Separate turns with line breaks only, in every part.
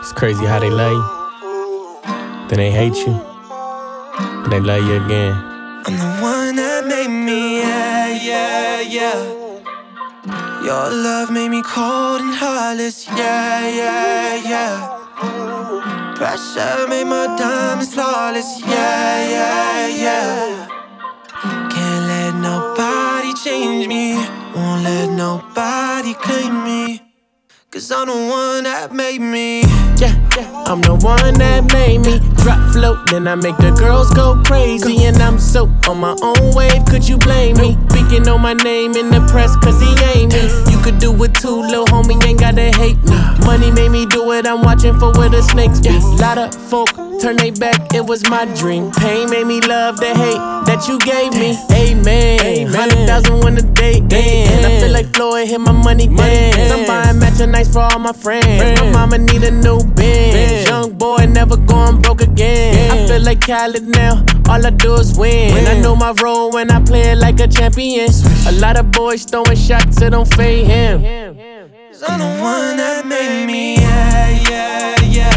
It's crazy how they love you, then they hate you, and they love you again.
I'm the one that made me, yeah. Your love made me cold and heartless, yeah. Pressure made my diamonds flawless, yeah. Can't let nobody change me, won't let nobody claim me, 'cause I'm the one that made me.
Yeah, I'm the one that made me drop float, then I make the girls go crazy. And I'm so on my own wave, could you blame me? Speaking on my name in the press, 'cause he ain't me. You could do it too, lil' homie, ain't gotta hate me. Money made me do it, I'm watching for where the snakes be. Lot of folk turn they back, it was my dream. Pain made me love the hate that you gave me. Amen. 100,000 when the day ends. I feel like Floyd hit my money dance. I'm buying matching nights for all my friends. My mama need a new Benz. Young boy never going broke again. I feel like Khaled now, all I do is win. I know my role when I play it like a champion. A lot of boys throwing shots, it don't fade him.
'Cause I'm the one that made me, yeah.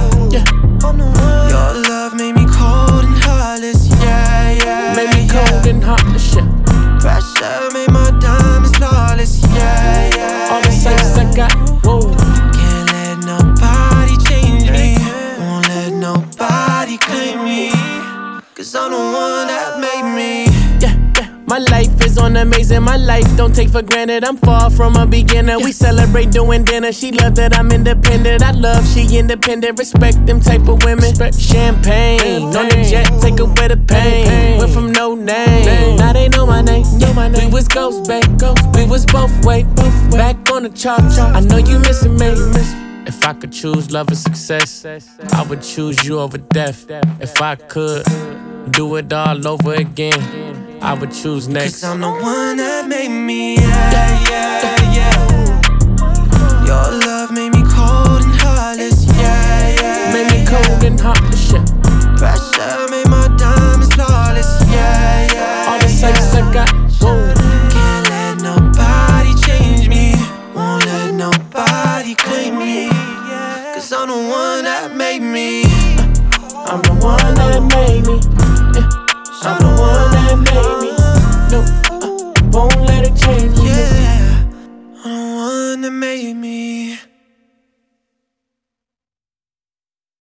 Your love made me cold and heartless, yeah.
Made me cold and heartless, yeah.
Pressure made my diamonds flawless, yeah.
All the sex I got, whoa.
Can't let nobody change me, won't let nobody claim me, 'cause I'm the one that made me.
My life is on amazing, my life don't take for granted. I'm far from a beginner, we celebrate doing dinner. She love that I'm independent, I love she independent. Respect them type of women, champagne on the jet, take away the pain. Went from no name, now they know my name. We was ghosts, babe, we was both way. Back on the charts, I know you missing me. If I could choose love or success, I would choose you over death. If I could do it all over again, I would choose next.
'Cause I'm the one that made me, yeah. Your love made me cold and heartless, yeah.
Made me cold and heartless, yeah.
Pressure made my diamonds flawless, yeah.
All the sex I got, whoa.
Can't let nobody change me, won't let nobody claim me, 'cause I'm the one that made me.
I'm the one that made me, yeah. I'm the